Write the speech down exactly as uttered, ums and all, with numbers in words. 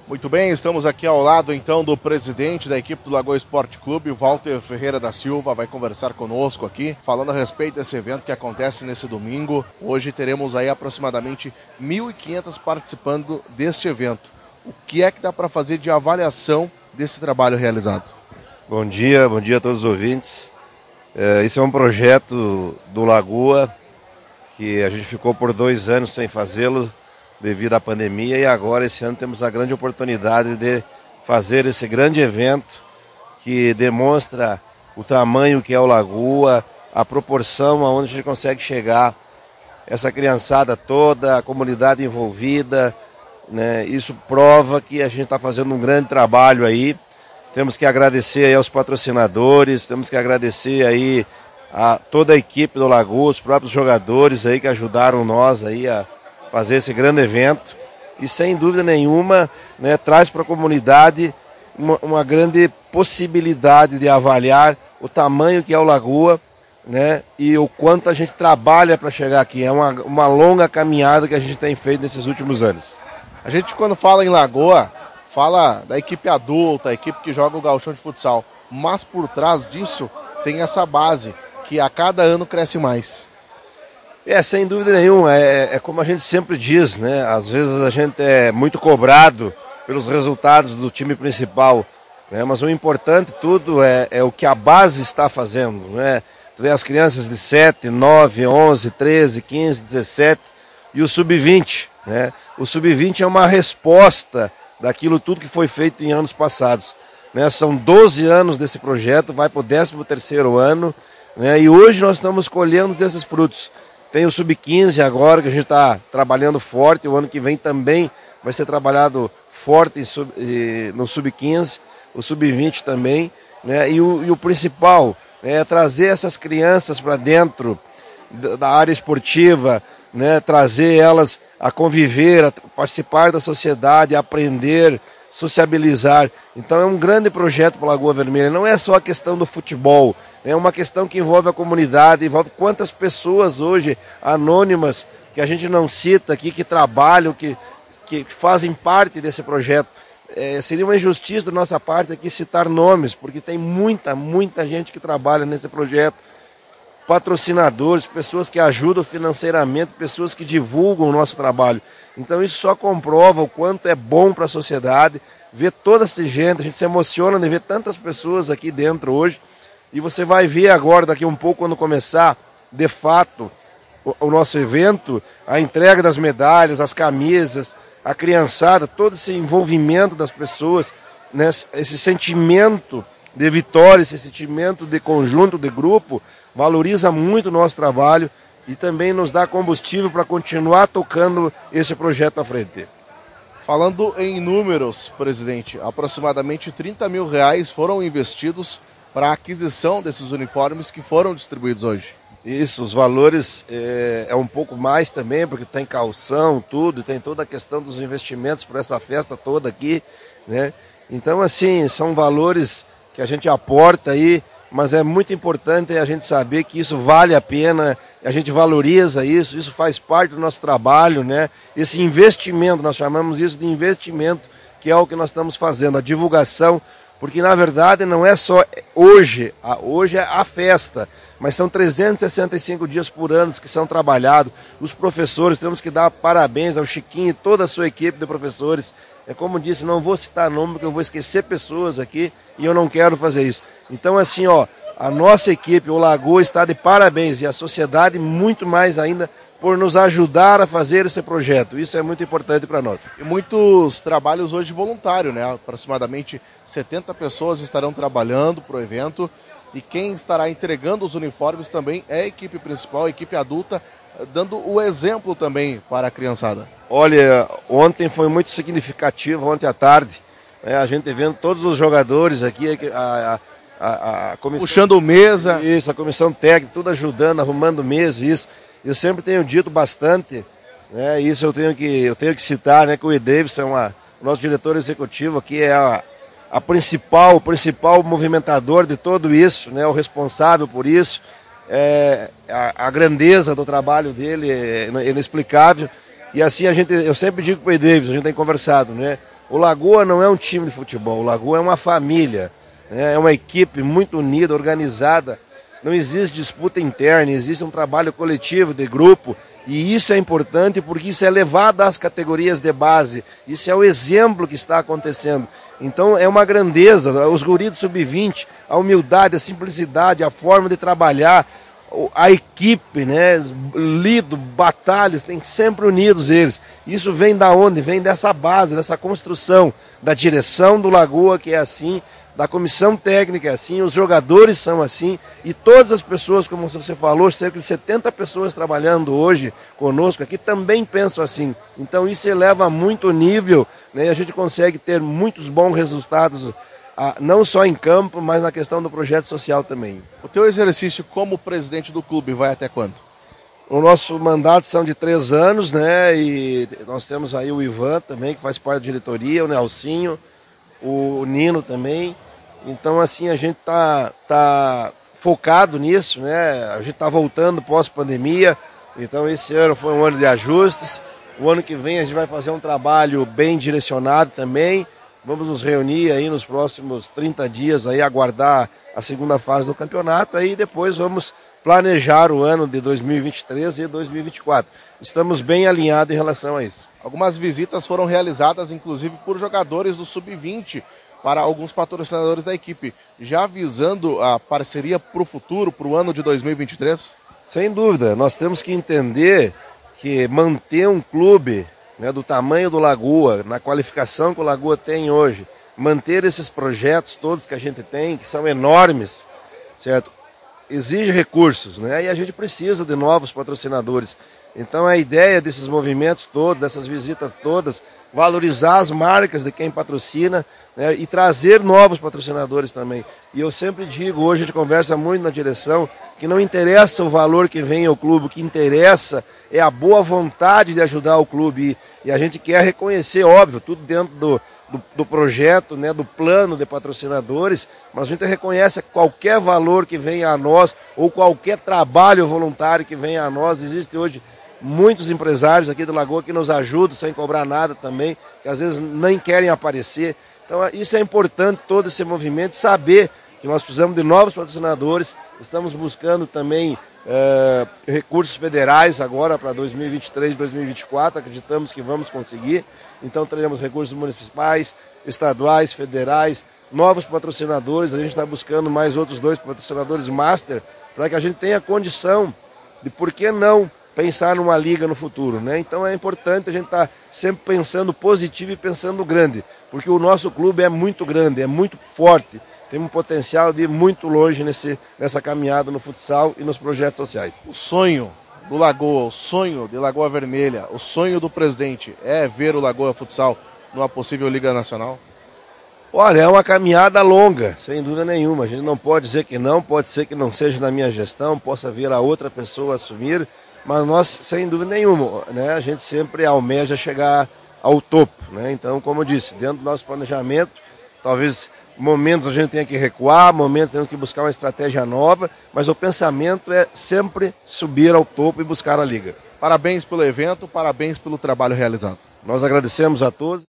Muito bem, estamos aqui ao lado então do presidente da equipe do Lagoa Esporte Clube, Walter Ferreira da Silva, vai conversar conosco aqui, falando a respeito desse evento que acontece nesse domingo. Hoje teremos aí aproximadamente mil e quinhentos participando deste evento. O que é que dá para fazer de avaliação desse trabalho realizado? Bom dia, bom dia a todos os ouvintes. É, esse é um projeto do Lagoa que a gente ficou por dois anos sem fazê-lo devido à pandemia, e agora esse ano temos a grande oportunidade de fazer esse grande evento que demonstra o tamanho que é o Lagoa, a proporção aonde a gente consegue chegar, essa criançada toda, a comunidade envolvida, né? Isso prova que a gente está fazendo um grande trabalho aí. Temos que agradecer aí aos patrocinadores, temos que agradecer aí a toda a equipe do Lagoa, os próprios jogadores aí que ajudaram nós aí a fazer esse grande evento, e sem dúvida nenhuma, né, traz para a comunidade uma, uma grande possibilidade de avaliar o tamanho que é o Lagoa, né, e o quanto a gente trabalha para chegar aqui. É uma, uma longa caminhada que a gente tem feito nesses últimos anos. A gente, quando fala em Lagoa, fala da equipe adulta, a equipe que joga o gauchão de futsal, mas por trás disso tem essa base que a cada ano cresce mais. É, sem dúvida nenhuma, é, é como a gente sempre diz, né? Às vezes a gente é muito cobrado pelos resultados do time principal, né? Mas o importante tudo é, é o que a base está fazendo, né? Tu vê as crianças de sete, nove, onze, treze, quinze, dezessete e o sub vinte, né? O sub vinte é uma resposta daquilo tudo que foi feito em anos passados, né? São doze anos desse projeto, vai para o décimo terceiro ano, né? E hoje nós estamos colhendo desses frutos. Tem o sub quinze agora, que a gente está trabalhando forte, o ano que vem também vai ser trabalhado forte no sub quinze, o sub vinte também, né? E o, e o principal, né, é trazer essas crianças para dentro da área esportiva, né? Trazer elas a conviver, a participar da sociedade, a aprender, sociabilizar. Então é um grande projeto para a Lagoa Vermelha, não é só a questão do futebol, é uma questão que envolve a comunidade, envolve quantas pessoas hoje anônimas, que a gente não cita aqui, que trabalham, que, que fazem parte desse projeto. É, seria uma injustiça da nossa parte aqui citar nomes, porque tem muita, muita gente que trabalha nesse projeto. Patrocinadores, pessoas que ajudam financeiramente, pessoas que divulgam o nosso trabalho. Então isso só comprova o quanto é bom para a sociedade, ver toda essa gente, a gente se emociona de ver tantas pessoas aqui dentro hoje, e você vai ver agora, daqui um pouco, quando começar, de fato, o, o nosso evento, a entrega das medalhas, as camisas, a criançada, todo esse envolvimento das pessoas, né, esse sentimento de vitória, esse sentimento de conjunto, de grupo, valoriza muito o nosso trabalho e também nos dá combustível para continuar tocando esse projeto à frente. Falando em números, presidente, aproximadamente trinta mil reais foram investidos para a aquisição desses uniformes que foram distribuídos hoje. Isso, os valores é, é um pouco mais também, porque tem calção, tudo, tem toda a questão dos investimentos para essa festa toda aqui, né? Então, assim, são valores que a gente aporta aí, mas é muito importante a gente saber que isso vale a pena, a gente valoriza isso, isso faz parte do nosso trabalho, né? Esse investimento, nós chamamos isso de investimento, que é o que nós estamos fazendo, a divulgação, porque na verdade não é só hoje, hoje é a festa, mas são trezentos e sessenta e cinco dias por ano que são trabalhados. Os professores, temos que dar parabéns ao Chiquinho e toda a sua equipe de professores. É como disse, não vou citar nome porque eu vou esquecer pessoas aqui e eu não quero fazer isso. Então assim, ó, a nossa equipe, o Lagoa, está de parabéns, e a sociedade muito mais ainda por nos ajudar a fazer esse projeto. Isso é muito importante para nós. E muitos trabalhos hoje voluntários, né? Aproximadamente setenta pessoas estarão trabalhando para o evento, e quem estará entregando os uniformes também é a equipe principal, a equipe adulta, dando o exemplo também para a criançada. Olha, ontem foi muito significativo, ontem à tarde, né, a gente vendo todos os jogadores aqui, a, a, a, a comissão... Puxando mesa. Isso, a comissão técnica, tudo ajudando, arrumando mesa, isso. Eu sempre tenho dito bastante, né, isso eu tenho que, eu tenho que citar, né, que o E. Davidson é uma, o nosso diretor executivo aqui, é a, a principal, o principal movimentador de tudo isso, né, o responsável por isso. É, a, a grandeza do trabalho dele é inexplicável, e assim a gente, eu sempre digo para o E. Davidson, a gente tem conversado, né, O Lagoa não é um time de futebol, o Lagoa é uma família, né? É uma equipe muito unida, organizada. Não existe disputa interna, existe um trabalho coletivo, de grupo, e isso é importante porque isso é levado às categorias de base, isso é o exemplo que está acontecendo. Então é uma grandeza, os guris do sub vinte, a humildade, a simplicidade, a forma de trabalhar, a equipe, né, lido, batalhas, tem sempre unidos eles. Isso vem da onde? Vem dessa base, dessa construção, da direção do Lagoa, que é assim, da comissão técnica é assim, os jogadores são assim, e todas as pessoas, como você falou, cerca de setenta pessoas trabalhando hoje conosco aqui, também pensam assim. Então isso eleva muito o nível, né, e a gente consegue ter muitos bons resultados, ah, não só em campo, mas na questão do projeto social também. O teu exercício como presidente do clube vai até quando? O nosso mandato são de três anos, né, e nós temos aí o Ivan também, que faz parte da diretoria, o Nelsinho, o Nino também. Então, assim, a gente tá, tá focado nisso, né? A gente tá voltando pós-pandemia. Então, esse ano foi um ano de ajustes. O ano que vem a gente vai fazer um trabalho bem direcionado também. Vamos nos reunir aí nos próximos trinta dias, aí, aguardar a segunda fase do campeonato. Aí depois vamos planejar o ano de dois mil e vinte e três e dois mil e vinte e quatro. Estamos bem alinhados em relação a isso. Algumas visitas foram realizadas, inclusive, por jogadores do sub vinte, para alguns patrocinadores da equipe, já visando a parceria para o futuro, para o ano de dois mil e vinte e três? Sem dúvida, nós temos que entender que manter um clube, né, do tamanho do Lagoa, na qualificação que o Lagoa tem hoje, manter esses projetos todos que a gente tem, que são enormes, certo? Exige recursos, né? E a gente precisa de novos patrocinadores. Então a ideia desses movimentos todos, dessas visitas todas, valorizar as marcas de quem patrocina, né, e trazer novos patrocinadores também. E eu sempre digo, hoje a gente conversa muito na direção, que não interessa o valor que vem ao clube, o que interessa é a boa vontade de ajudar o clube. E, e a gente quer reconhecer, óbvio, tudo dentro do, do, do projeto, né, do plano de patrocinadores, mas a gente reconhece qualquer valor que venha a nós, ou qualquer trabalho voluntário que venha a nós. Existe hoje muitos empresários aqui do Lagoa que nos ajudam sem cobrar nada também, que às vezes nem querem aparecer. Então isso é importante, todo esse movimento, saber que nós precisamos de novos patrocinadores. Estamos buscando também uh, recursos federais agora para dois mil e vinte e três e dois mil e vinte e quatro, acreditamos que vamos conseguir. Então teremos recursos municipais, estaduais, federais, novos patrocinadores. A gente está buscando mais outros dois patrocinadores master para que a gente tenha condição de, por que não, pensar numa liga no futuro, né? Então é importante a gente estar tá sempre pensando positivo e pensando grande, porque o nosso clube é muito grande, é muito forte, tem um potencial de ir muito longe nesse, nessa caminhada no futsal e nos projetos sociais. O sonho do Lagoa, o sonho de Lagoa Vermelha, o sonho do presidente é ver o Lagoa Futsal numa possível Liga Nacional? Olha, é uma caminhada longa, sem dúvida nenhuma. A gente não pode dizer que não, pode ser que não seja na minha gestão, possa vir a outra pessoa assumir, mas nós, sem dúvida nenhuma, né, a gente sempre almeja chegar ao topo, né? Então, como eu disse, dentro do nosso planejamento, talvez momentos a gente tenha que recuar, momentos temos que buscar uma estratégia nova, mas o pensamento é sempre subir ao topo e buscar a liga. Parabéns pelo evento, parabéns pelo trabalho realizado. Nós agradecemos a todos.